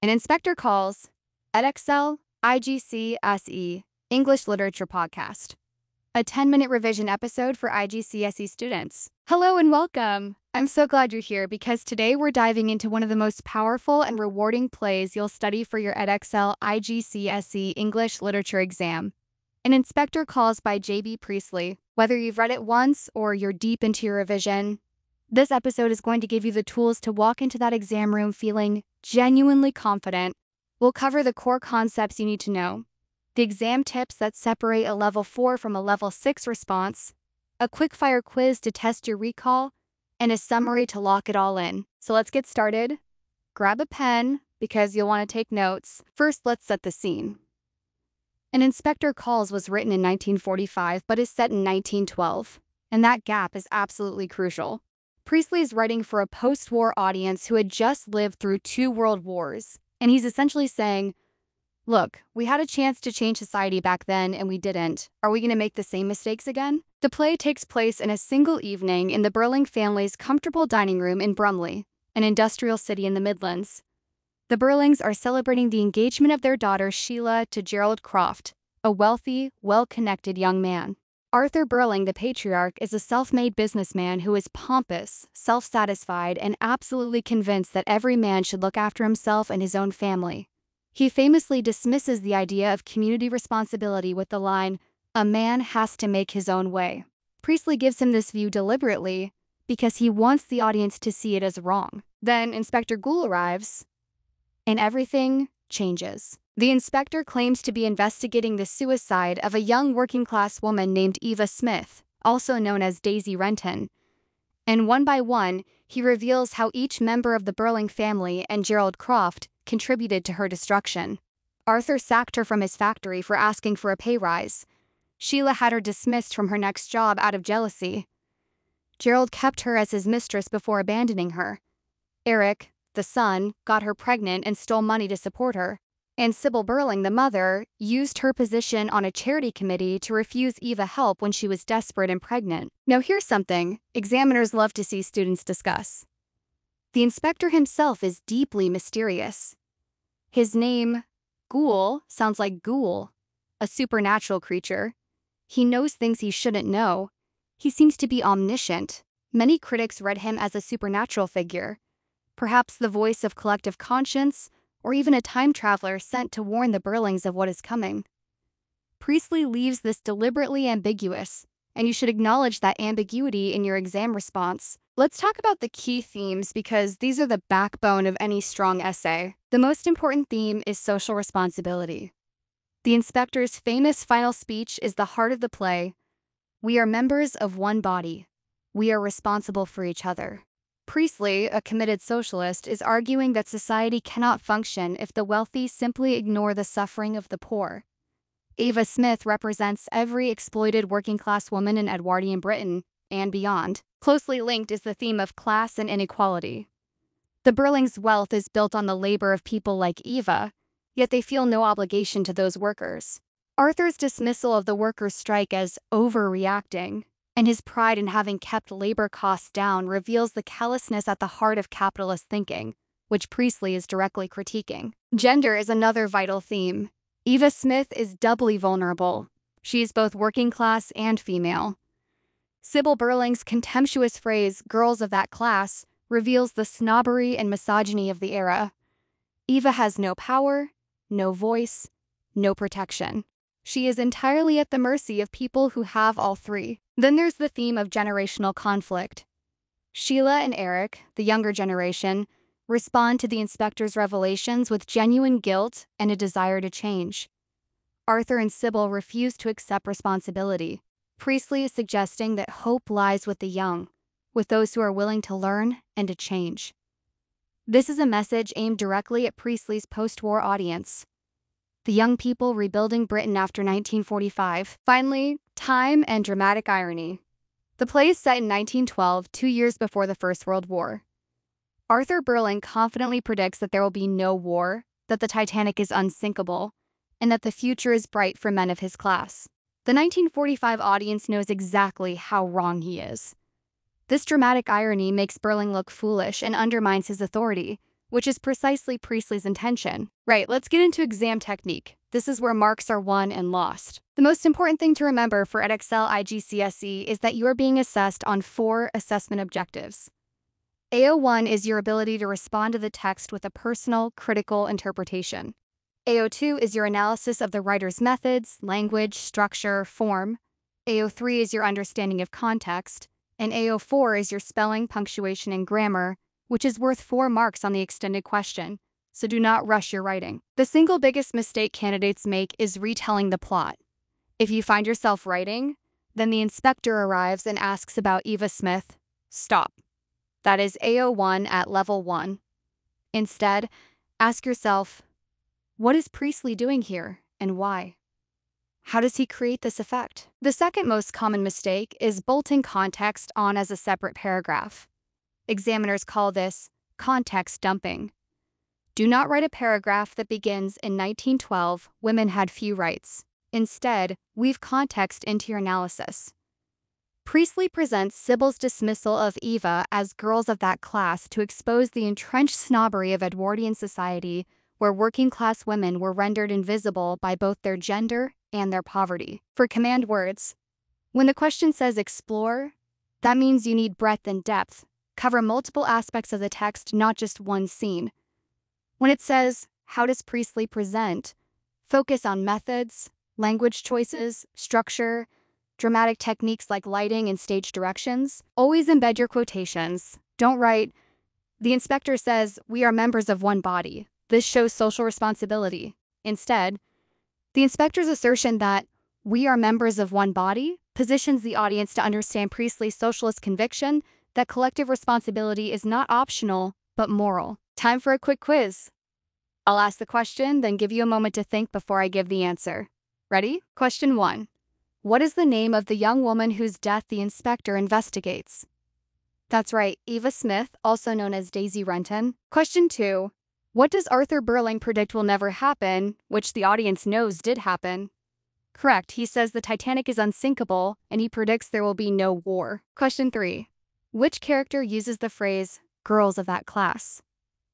An Inspector Calls, Edexcel, IGCSE, English Literature Podcast. A 10-minute revision episode for IGCSE students. Hello and welcome! I'm so glad you're here because today we're diving into one of the most powerful and rewarding plays you'll study for your Edexcel IGCSE English Literature exam. An Inspector Calls by J.B. Priestley. Whether you've read it once or you're deep into your revision, this episode is going to give you the tools to walk into that exam room feeling genuinely confident. We'll cover the core concepts you need to know, the exam tips that separate a level 4 from a level 6 response, a quick-fire quiz to test your recall, and a summary to lock it all in. So let's get started. Grab a pen because you'll want to take notes. First, let's set the scene. An Inspector Calls was written in 1945 but is set in 1912, and that gap is absolutely crucial. Priestley is writing for a post-war audience who had just lived through 2 world wars, and he's essentially saying, look, we had a chance to change society back then and we didn't. Are we going to make the same mistakes again? The play takes place in a single evening in the Burling family's comfortable dining room in Brumley, an industrial city in the Midlands. The Burlings are celebrating the engagement of their daughter Sheila to Gerald Croft, a wealthy, well-connected young man. Arthur Burling, the patriarch, is a self-made businessman who is pompous, self-satisfied, and absolutely convinced that every man should look after himself and his own family. He famously dismisses the idea of community responsibility with the line, "A man has to make his own way." Priestley gives him this view deliberately because he wants the audience to see it as wrong. Then Inspector Goole arrives, and everything changes. The inspector claims to be investigating the suicide of a young working-class woman named Eva Smith, also known as Daisy Renton. And one by one, he reveals how each member of the Burling family and Gerald Croft contributed to her destruction. Arthur sacked her from his factory for asking for a pay rise. Sheila had her dismissed from her next job out of jealousy. Gerald kept her as his mistress before abandoning her. Eric, the son, got her pregnant and stole money to support her. And Sybil Burling, the mother, used her position on a charity committee to refuse Eva help when she was desperate and pregnant. Now here's something examiners love to see students discuss. The inspector himself is deeply mysterious. His name, Goole, sounds like ghoul, a supernatural creature. He knows things he shouldn't know. He seems to be omniscient. Many critics read him as a supernatural figure, perhaps the voice of collective conscience, or even a time traveler sent to warn the Burlings of what is coming. Priestley leaves this deliberately ambiguous, and you should acknowledge that ambiguity in your exam response. Let's talk about the key themes because these are the backbone of any strong essay. The most important theme is social responsibility. The inspector's famous final speech is the heart of the play. We are members of one body. We are responsible for each other. Priestley, a committed socialist, is arguing that society cannot function if the wealthy simply ignore the suffering of the poor. Eva Smith represents every exploited working-class woman in Edwardian Britain and beyond. Closely linked is the theme of class and inequality. The Burlings' wealth is built on the labor of people like Eva, yet they feel no obligation to those workers. Arthur's dismissal of the workers' strike as overreacting and his pride in having kept labor costs down reveals the callousness at the heart of capitalist thinking, which Priestley is directly critiquing. Gender is another vital theme. Eva Smith is doubly vulnerable. She is both working class and female. Sybil Burling's contemptuous phrase, "girls of that class," reveals the snobbery and misogyny of the era. Eva has no power, no voice, no protection. She is entirely at the mercy of people who have all three. Then there's the theme of generational conflict. Sheila and Eric, the younger generation, respond to the inspector's revelations with genuine guilt and a desire to change. Arthur and Sybil refuse to accept responsibility. Priestley is suggesting that hope lies with the young, with those who are willing to learn and to change. This is a message aimed directly at Priestley's post-war audience, the young people rebuilding Britain after 1945. Finally, time and dramatic irony. The play is set in 1912, 2 years before the First World War. Arthur Burling confidently predicts that there will be no war, that the Titanic is unsinkable, and that the future is bright for men of his class. The 1945 audience knows exactly how wrong he is. This dramatic irony makes Burling look foolish and undermines his authority, which is precisely Priestley's intention. Right, let's get into exam technique. This is where marks are won and lost. The most important thing to remember for Edexcel IGCSE is that you are being assessed on 4 assessment objectives. AO1 is your ability to respond to the text with a personal, critical interpretation. AO2 is your analysis of the writer's methods, language, structure, form. AO3 is your understanding of context. And AO4 is your spelling, punctuation, and grammar, which is worth 4 marks on the extended question, so do not rush your writing. The single biggest mistake candidates make is retelling the plot. If you find yourself writing, then the inspector arrives and asks about Eva Smith. Stop. That is AO1 at level 1. Instead, ask yourself, what is Priestley doing here and why? How does he create this effect? The second most common mistake is bolting context on as a separate paragraph. Examiners call this context dumping. Do not write a paragraph that begins in 1912, women had few rights. Instead, weave context into your analysis. Priestley presents Sybil's dismissal of Eva as girls of that class to expose the entrenched snobbery of Edwardian society, where working-class women were rendered invisible by both their gender and their poverty. For command words, when the question says explore, that means you need breadth and depth. Cover multiple aspects of the text, not just one scene. When it says, how does Priestley present? Focus on methods, language choices, structure, dramatic techniques like lighting and stage directions. Always embed your quotations. Don't write, the inspector says, we are members of one body. This shows social responsibility. Instead, the inspector's assertion that we are members of one body positions the audience to understand Priestley's socialist conviction that collective responsibility is not optional, but moral. Time for a quick quiz. I'll ask the question, then give you a moment to think before I give the answer. Ready? Question 1. What is the name of the young woman whose death the inspector investigates? That's right, Eva Smith, also known as Daisy Renton. Question 2. What does Arthur Burling predict will never happen, which the audience knows did happen? Correct, he says the Titanic is unsinkable, and he predicts there will be no war. Question 3. Which character uses the phrase, girls of that class?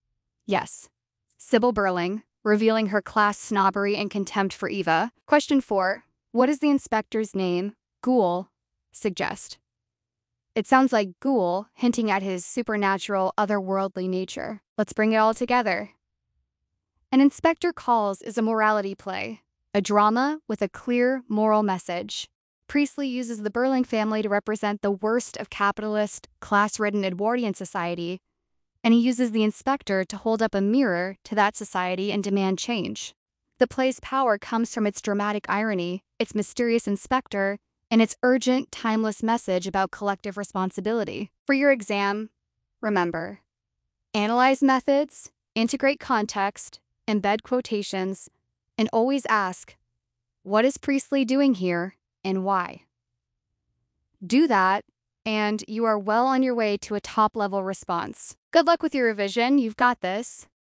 Yes, Sybil Burling, revealing her class snobbery and contempt for Eva. Question 4. What is the inspector's name, Ghoul, suggest? It sounds like Ghoul, hinting at his supernatural, otherworldly nature. Let's bring it all together. An Inspector Calls is a morality play, a drama with a clear moral message. Priestley uses the Burling family to represent the worst of capitalist, class-ridden Edwardian society, and he uses the inspector to hold up a mirror to that society and demand change. The play's power comes from its dramatic irony, its mysterious inspector, and its urgent, timeless message about collective responsibility. For your exam, remember, analyze methods, integrate context, embed quotations, and always ask, what is Priestley doing here and why? Do that, and you are well on your way to a top-level response. Good luck with your revision, you've got this.